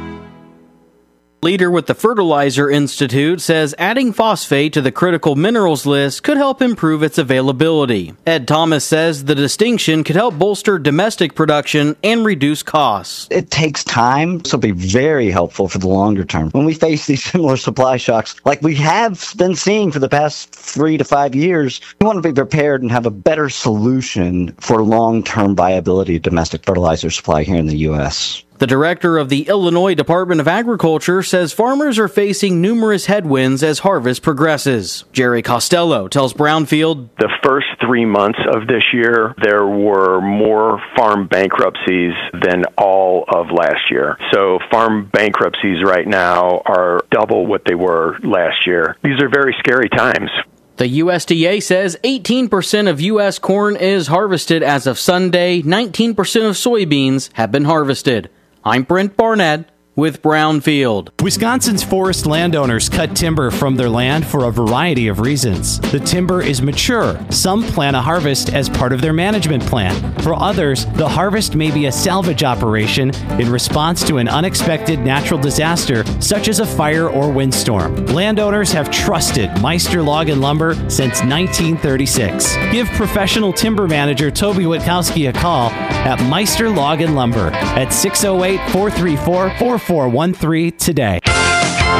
Leader with the Fertilizer Institute says adding phosphate to the critical minerals list could help improve its availability. Ed Thomas says the distinction could help bolster domestic production and reduce costs. It takes time, so it'll be very helpful for the longer term. When we face these similar supply shocks, like we have been seeing for the past 3 to 5 years, we want to be prepared and have a better solution for long-term viability of domestic fertilizer supply here in the U.S. The director of the Illinois Department of Agriculture says farmers are facing numerous headwinds as harvest progresses. Jerry Costello tells Brownfield, the first 3 months of this year, there were more farm bankruptcies than all of last year. So farm bankruptcies right now are double what they were last year. These are very scary times. The USDA says 18% of U.S. corn is harvested as of Sunday. 19% of soybeans have been harvested. I'm Brent Barnett with Brownfield. Wisconsin's forest landowners cut timber from their land for a variety of reasons. The timber is mature. Some plan a harvest as part of their management plan. For others, the harvest may be a salvage operation in response to an unexpected natural disaster, such as a fire or windstorm. Landowners have trusted Meister Log and Lumber since 1936. Give professional timber manager Toby Witkowski a call at Meister Log and Lumber at 608-434-4413 today.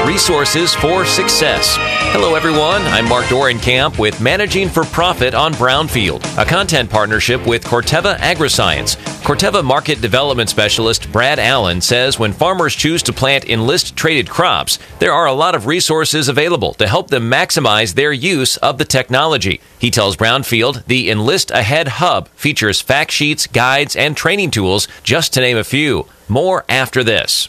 resources for success. Hello, everyone. I'm Mark Dorenkamp with Managing for Profit on Brownfield, a content partnership with Corteva Agriscience. Corteva Market Development Specialist Brad Allen says when farmers choose to plant Enlist-traded crops, there are a lot of resources available to help them maximize their use of the technology. He tells Brownfield the Enlist Ahead Hub features fact sheets, guides, and training tools, just to name a few. More after this.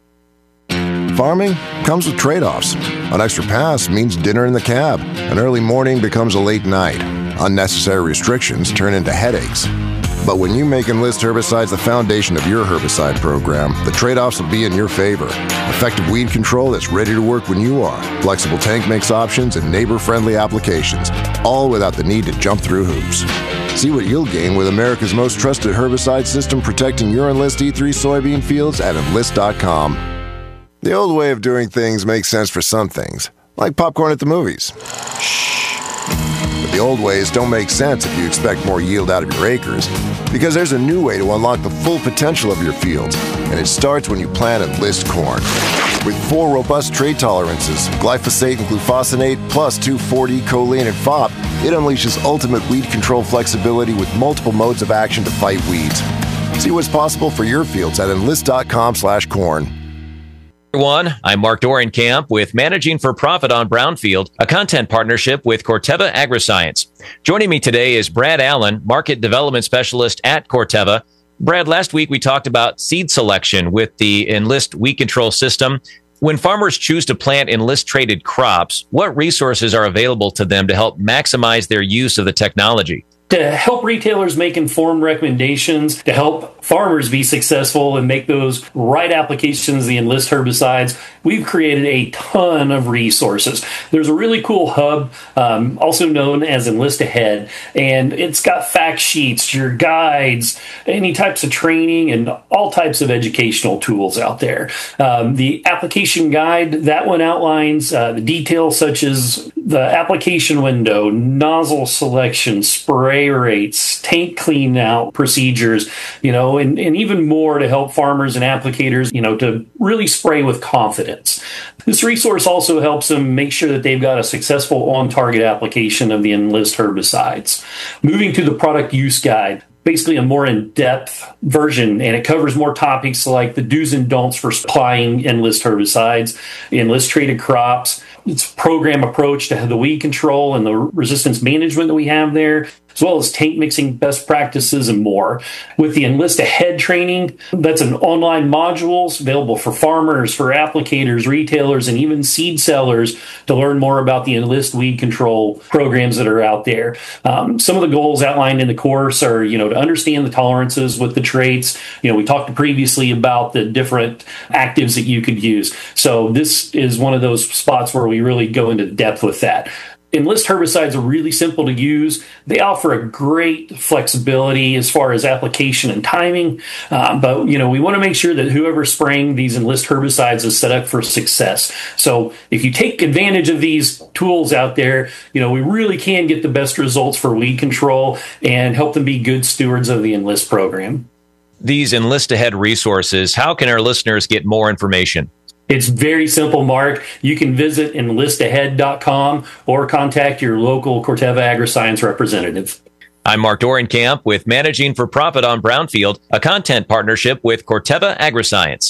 Farming comes with trade-offs. An extra pass means dinner in the cab. An early morning becomes a late night. Unnecessary restrictions turn into headaches. But when you make Enlist herbicides the foundation of your herbicide program, the trade-offs will be in your favor. Effective weed control that's ready to work when you are. Flexible tank mix options and neighbor-friendly applications, all without the need to jump through hoops. See what you'll gain with America's most trusted herbicide system protecting your Enlist E3 soybean fields at Enlist.com. The old way of doing things makes sense for some things, like popcorn at the movies. Shh. But the old ways don't make sense if you expect more yield out of your acres, because there's a new way to unlock the full potential of your fields, and it starts when you plant Enlist corn. With 4 robust trait tolerances, glyphosate and glufosinate, plus 2,4-D choline and FOP, it unleashes ultimate weed control flexibility with multiple modes of action to fight weeds. See what's possible for your fields at enlist.com/corn. Everyone, I'm Mark Dorenkamp with Managing for Profit on Brownfield, a content partnership with Corteva Agriscience. Joining me today is Brad Allen, Market Development Specialist at Corteva. Brad, last week we talked about seed selection with the Enlist weed control system. When farmers choose to plant Enlist-traded crops, what resources are available to them to help maximize their use of the technology? To help retailers make informed recommendations, to help farmers be successful and make those right applications, the Enlist herbicides, we've created a ton of resources. There's a really cool hub, also known as Enlist Ahead, and it's got fact sheets, your guides, any types of training, and all types of educational tools out there. The application guide, that one outlines the details such as the application window, nozzle selection, spray rates, tank clean out procedures, and even more to help farmers and applicators, to really spray with confidence. This resource also helps them make sure that they've got a successful on-target application of the Enlist herbicides. Moving to the product use guide, basically a more in-depth version, and it covers more topics like the do's and don'ts for applying Enlist herbicides, Enlist-traded crops, its program approach to the weed control and the resistance management that we have there, as well as tank mixing best practices and more. With the Enlist Ahead training, that's an online modules available for farmers, for applicators, retailers, and even seed sellers to learn more about the Enlist weed control programs that are out there. Some of the goals outlined in the course are, to understand the tolerances with the traits. We talked previously about the different actives that you could use. So this is one of those spots where we really go into depth with that. Enlist herbicides are really simple to use. They offer a great flexibility as far as application and timing. But we want to make sure that whoever's spraying these Enlist herbicides is set up for success. So if you take advantage of these tools out there, we really can get the best results for weed control and help them be good stewards of the Enlist program. These Enlist Ahead resources, how can our listeners get more information? It's very simple, Mark. You can visit enlistahead.com or contact your local Corteva Agriscience representative. I'm Mark Dorenkamp with Managing for Profit on Brownfield, a content partnership with Corteva Agriscience.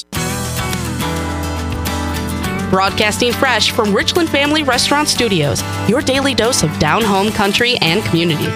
Broadcasting fresh from Richland Family Restaurant Studios, your daily dose of down-home country and community.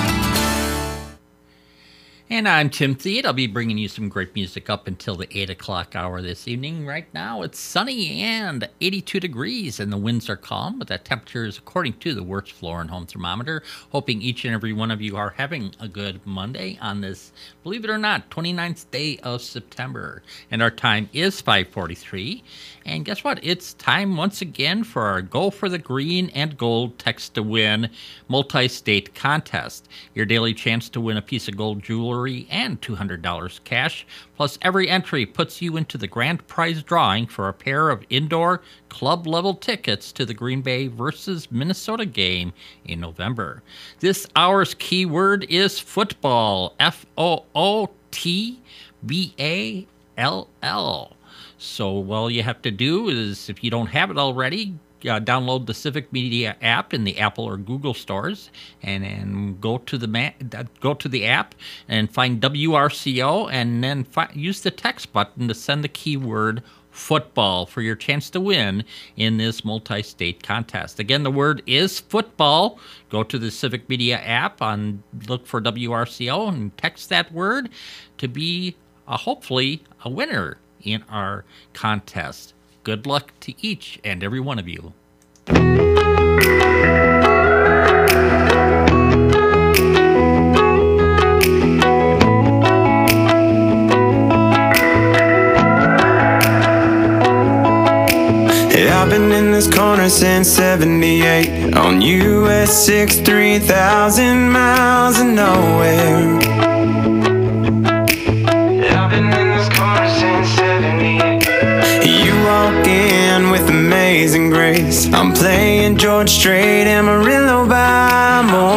And I'm Tim Thede. I'll be bringing you some great music up until the 8 o'clock hour this evening. Right now, it's sunny and 82 degrees, and the winds are calm, but the temperature is according to the Wirtz Floor and Home Thermometer. Hoping each and every one of you are having a good Monday on this, believe it or not, 29th day of September. And our time is 5:43. And guess what? It's time once again for our Go for the Green and Gold Text to Win multi-state contest. Your daily chance to win a piece of gold jewelry and $200 cash. Plus, every entry puts you into the grand prize drawing for a pair of indoor club-level tickets to the Green Bay versus Minnesota game in November. This hour's keyword is football. Football. So all you have to do is, if you don't have it already, download the Civic Media app in the Apple or Google stores, and go to the app and find WRCO, and then use the text button to send the keyword football for your chance to win in this multi-state contest. Again, the word is football. Go to the Civic Media app, look for WRCO, and text that word to be hopefully a winner in our contest. Good luck to each and every one of you. I've been in this corner since 78 on US 6, 3,000 miles of nowhere. I've been in this corner since 78. You walk in with amazing grace. I'm playing George Strait, Amarillo by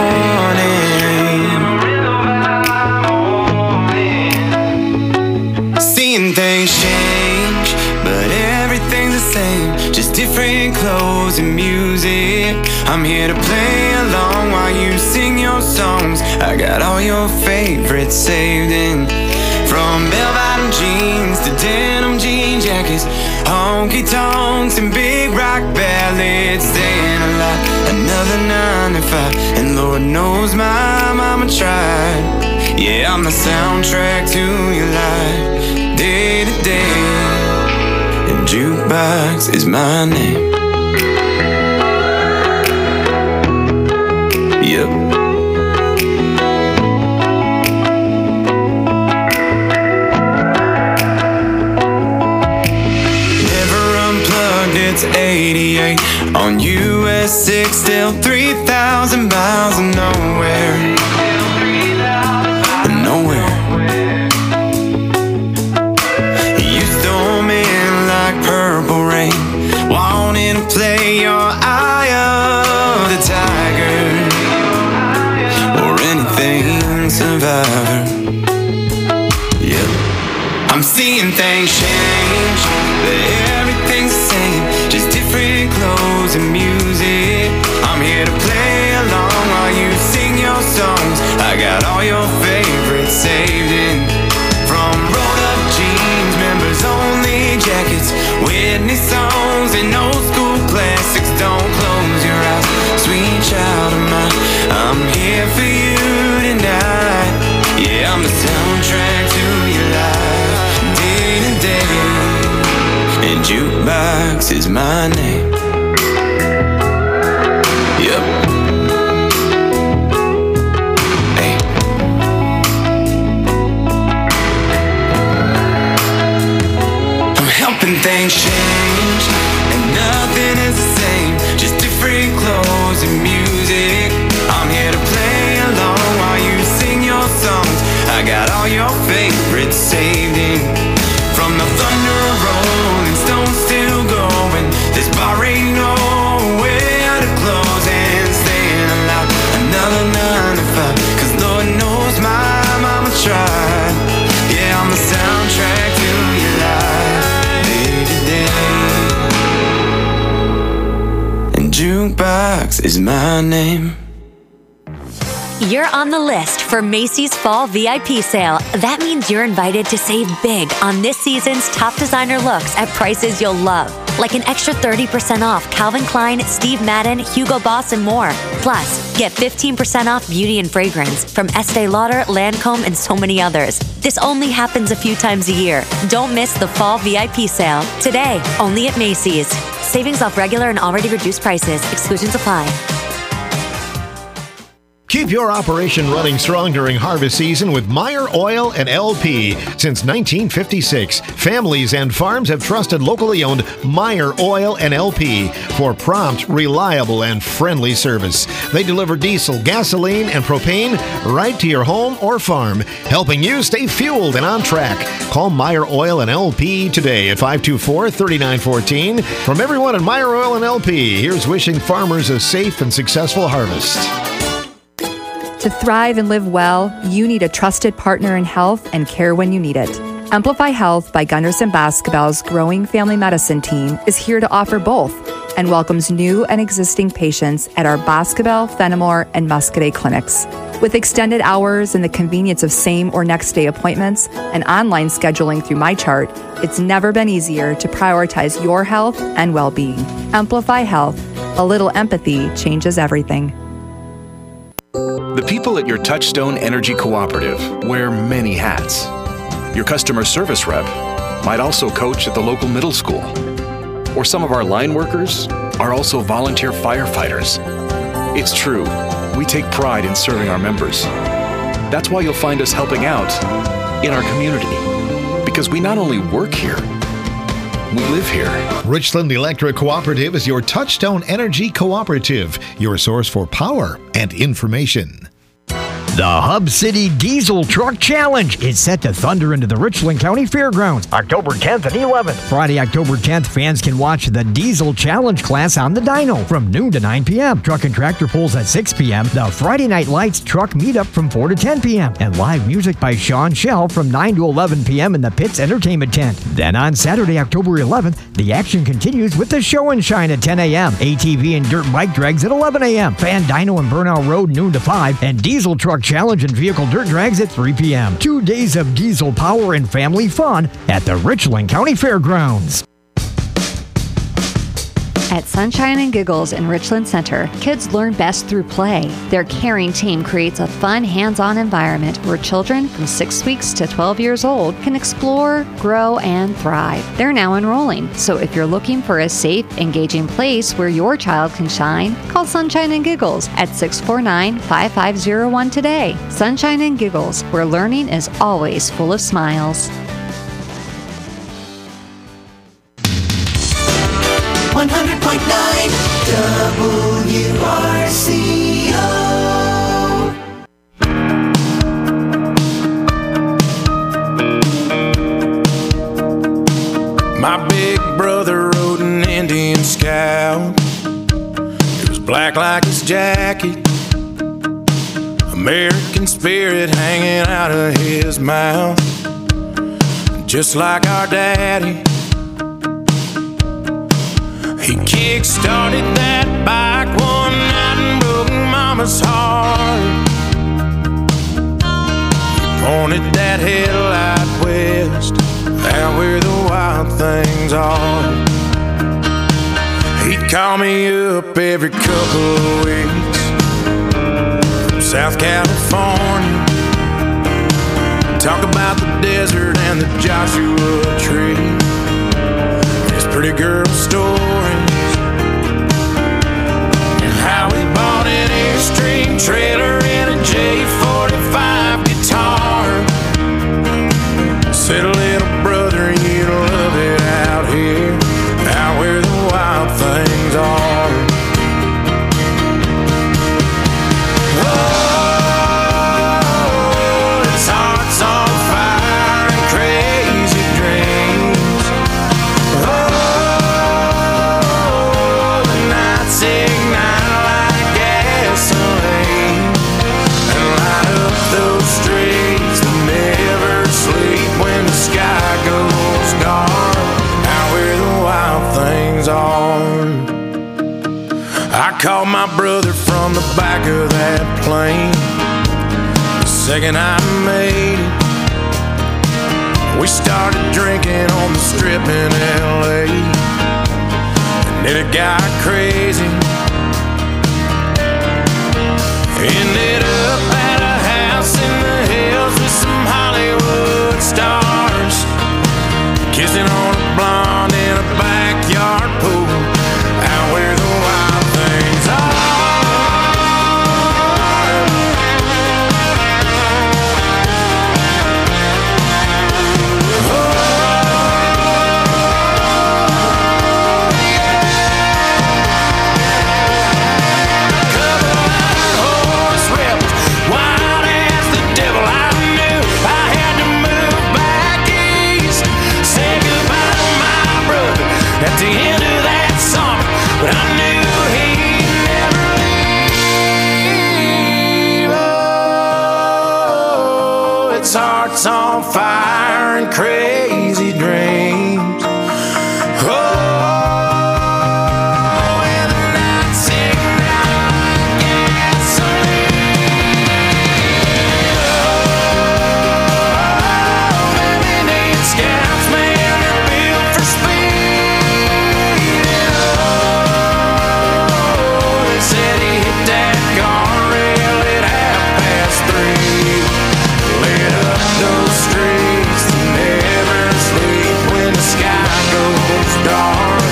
morning. Seeing things change, but everything's the same. Just different clothes and music. I'm here to play along while you sing your songs. I got all your favorites saved in. From bell-bottom jeans to denim jean jackets, honky tonks and big rock ballads, staying alive another 9 to 5. And Lord knows my mama tried. Yeah, I'm the soundtrack to your life, day to day. And jukebox is my name. Yep. It's 88 on US 6, still 3,000 miles of nowhere. Nowhere. You storm in like purple rain, wanting to play your Eye of the Tiger or anything Survivor. Yep. I'm seeing things change, but everything's the same. Just different clothes and music. I'm here to play along while you sing your songs. I got all your favorites saved in. From rolled up jeans, members only jackets, Whitney songs and old school classics. Don't close your eyes, sweet child of mine. I'm here for you tonight. Yeah, I'm the soundtrack to your life, day to day. And jukebox is my name. Yep. Hey. I'm helping things change, and nothing is the same. Just different clothes and music. I'm here to play along while you sing your songs. I got all your favorites saved in. From the thunder rolling, stones still going. This bar ain't nowhere to close, and staying alive another 9 to 5. 'Cause Lord knows my mama tried. Yeah, I'm the soundtrack to your life, day to day. And jukebox is my name. You're on the list for Macy's Fall VIP Sale. That means you're invited to save big on this season's top designer looks at prices you'll love. Like an extra 30% off Calvin Klein, Steve Madden, Hugo Boss, and more. Plus, get 15% off beauty and fragrance from Estee Lauder, Lancome, and so many others. This only happens a few times a year. Don't miss the Fall VIP Sale. Today, only at Macy's. Savings off regular and already reduced prices. Exclusions apply. Keep your operation running strong during harvest season with Meyer Oil and LP. Since 1956, families and farms have trusted locally owned Meyer Oil and LP for prompt, reliable, and friendly service. They deliver diesel, gasoline, and propane right to your home or farm, helping you stay fueled and on track. Call Meyer Oil and LP today at 524-3914. From everyone at Meyer Oil and LP, here's wishing farmers a safe and successful harvest. To thrive and live well, you need a trusted partner in health and care when you need it. Amplify Health by Gunderson Basketball's growing family medicine team is here to offer both and welcomes new and existing patients at our Basketball, Fenimore, and Muscadet clinics. With extended hours and the convenience of same or next day appointments and online scheduling through MyChart, it's never been easier to prioritize your health and well-being. Amplify Health. A little empathy changes everything. The people at your Touchstone Energy Cooperative wear many hats. Your customer service rep might also coach at the local middle school. Or some of our line workers are also volunteer firefighters. It's true, we take pride in serving our members. That's why you'll find us helping out in our community. Because we not only work here, we live here. Richland Electric Cooperative is your Touchstone Energy Cooperative, your source for power and information. The Hub City Diesel Truck Challenge is set to thunder into the Richland County Fairgrounds October 10th and 11th. Friday, October 10th, fans can watch the Diesel Challenge class on the dyno from noon to 9 p.m. Truck and tractor pulls at 6 p.m. The Friday Night Lights Truck Meetup from 4 to 10 p.m. And live music by Sean Shell from 9 to 11 p.m. in the Pitts Entertainment Tent. Then on Saturday, October 11th, the action continues with the Show and Shine at 10 a.m. ATV and dirt bike drags at 11 a.m. Fan Dyno and Burnout Road noon to 5. And Diesel Truck Challenge and Vehicle Dirt Drags at 3 p.m. 2 days of diesel power and family fun at the Richland County Fairgrounds. At Sunshine and Giggles in Richland Center, kids learn best through play. Their caring team creates a fun, hands-on environment where children from 6 weeks to 12 years old can explore, grow, and thrive. They're now enrolling, so if you're looking for a safe, engaging place where your child can shine, call Sunshine and Giggles at 649-5501 today. Sunshine and Giggles, where learning is always full of smiles. 100.9 WRCO. My big brother rode an Indian Scout. It was black like his jacket, American spirit hanging out of his mouth. Just like our daddy, he kick-started that bike one night and broke Mama's heart. He pointed that headlight west, out where the wild things are. He'd call me up every couple of weeks from South California, talk about the desert and the Joshua Tree, his pretty girl stories, and how he bought an Airstream trailer and a J45 guitar. Said, little brother, you love it out here, out where the wild things are. Oh, his heart's on fire and crazy dreams. Oh, the nights ignite like gasoline and light up those streets that never sleep when the sky goes dark, out where the wild things are. I called my brother from the back of that plane the second I made it. We started drinking on the strip in LA, and then it got crazy. Ended up at a house in the hills with some Hollywood stars, kissing on a blonde in a backyard pool, out where the wild things are. Say goodbye to my heart's on fire and crazy dreams. And the nights ignite gasoline. Baby needs scouts, man, they're built for speed. They said he hit that guardrail at 3:30. Lit up those streets that never sleep when the sky goes dark.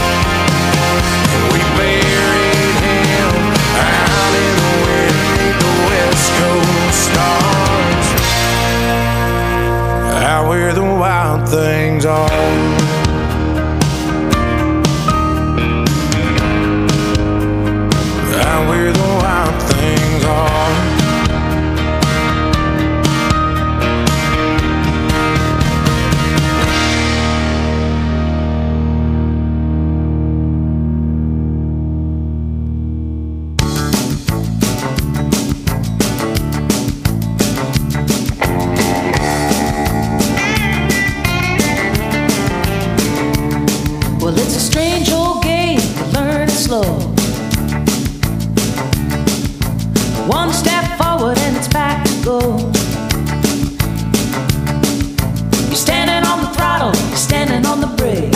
We buried him out in the wind beneath the West Coast stars, out where the wild things are. Out where the wild things are. Well, it's a strange old game, learn it slow. One step forward and it's back to go. You're standing on the throttle, you're standing on the brake.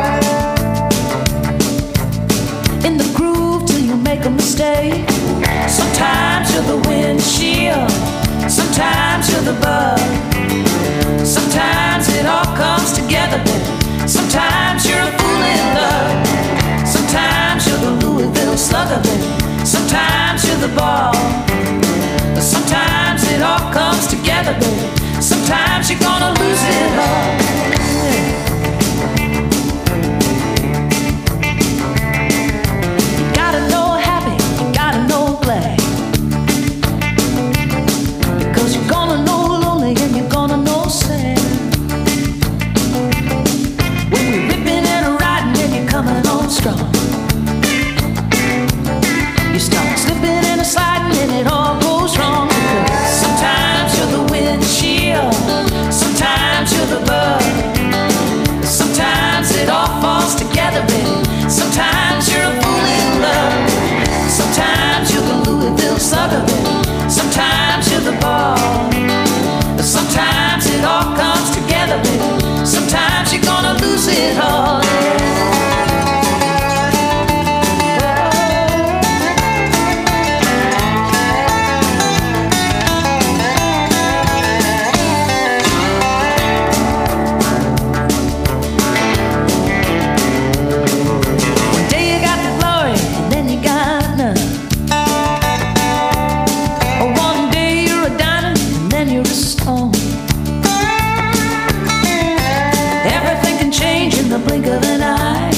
In the groove till you make a mistake. Sometimes you're the windshield, sometimes you're the bug. Sometimes it all comes together, baby. Sometimes you're a fool in love. Sometimes you're the Louisville Slugger, baby. Sometimes you're the ball. Sometimes it all comes together, baby. Sometimes you're gonna lose it all. You gotta know happy, you gotta know glad. Because you're gonna know lonely and you're gonna know sad. When you're ripping and riding and you're coming on strong. You start slipping and sliding and it all goes wrong. Because sometimes you're the windshield, sometimes you're the bug. Sometimes it all falls together, baby. Sometimes you're a fool in love. Sometimes you're the Louisville Slugger, baby. Sometimes you're the ball. Sometimes it all comes together, baby. Sometimes you're gonna lose it all. One day you got the glory, and then you got none. One day you're a diamond, and then you're a stone. Everything can change in the blink of an eye.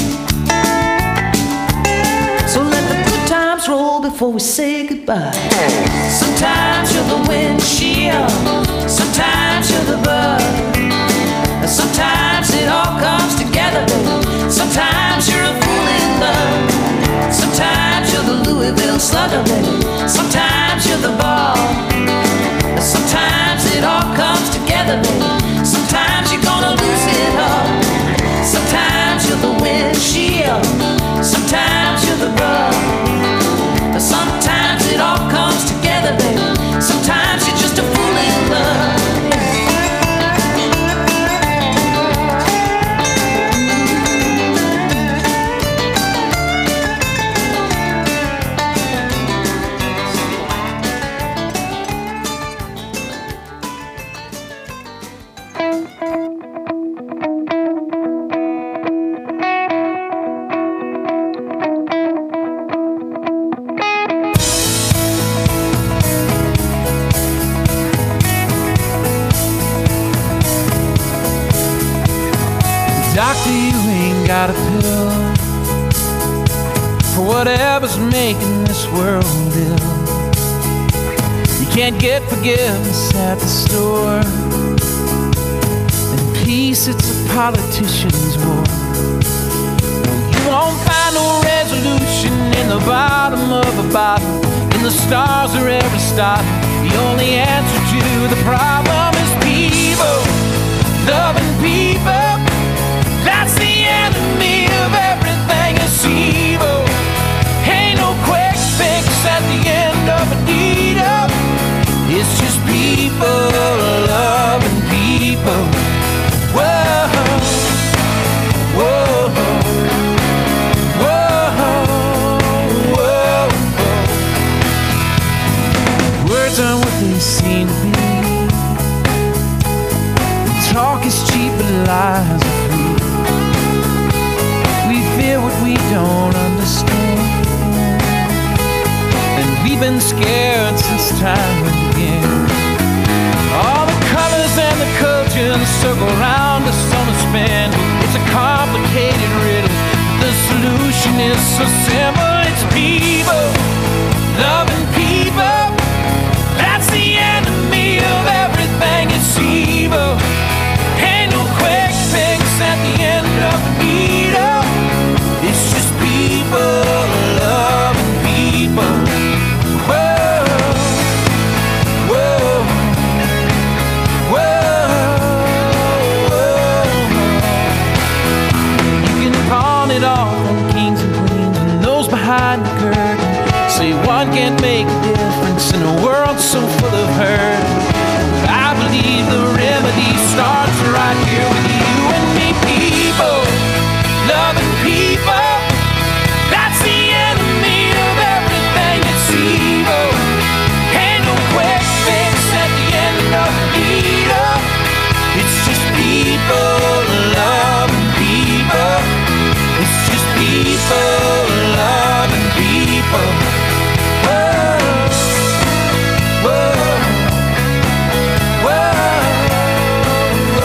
So let the good times roll before we say goodbye. Sometimes you're the windshield, sometimes you're the bug. Sometimes it all comes together, baby. Sometimes you're a fool in love. Sometimes you're the Louisville Slugger, baby. Sometimes you're the ball. Sometimes it all comes together, baby. Sometimes you're gonna lose it all. Sometimes you're the windshield, sometimes you're the bug. Sometimes it all comes together, baby. Sometimes you're just a fool in love. Doctor, you ain't got a pill for whatever's making this world ill. You can't get forgiveness at the store, and peace, it's a politician's war. You won't find no resolution in the bottom of a bottle, in the stars or Aristotle. The only answer to the problem is evil. Loving people, that's the enemy of everything that's evil. Ain't no quick fix at the end of a deed up. It's just people loving people. Whoa, whoa, whoa, whoa. Words aren't what they seem to be. Talk is cheap, but lies are free. We fear what we don't understand, and we've been scared since time began. All the colors and the cultures circle around us on a spin. It's a complicated riddle, the solution is so simple.